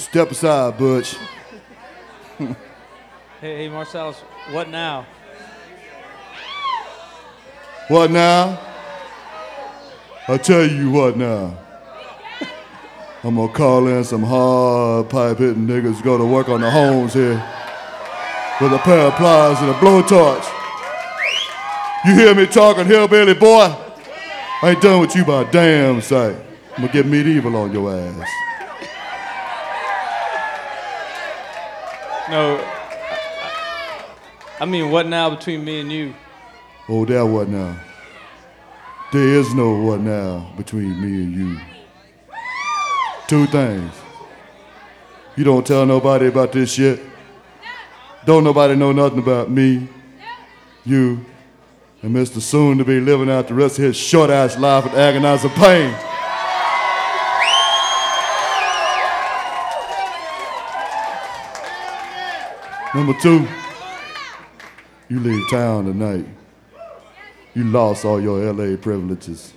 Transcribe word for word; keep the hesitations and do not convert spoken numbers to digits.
Step aside, Butch. Hey, hey, Marcellus, what now? What now? I tell you what now. I'm gonna call in some hard pipe hitting niggas to go to work on the homes here with a pair of pliers and a blowtorch. You hear me talking, hillbilly boy? I ain't done with you by a damn sight. I'm gonna get medieval on your ass. No, I mean, what now between me and you? Oh, that what now? There is no what now between me and you. Two things. You don't tell nobody about this shit. Don't nobody know nothing about me, you, and Mister Soon to be living out the rest of his short-ass life with agonizing pain. Number two, you leave town tonight. You lost all your L A privileges.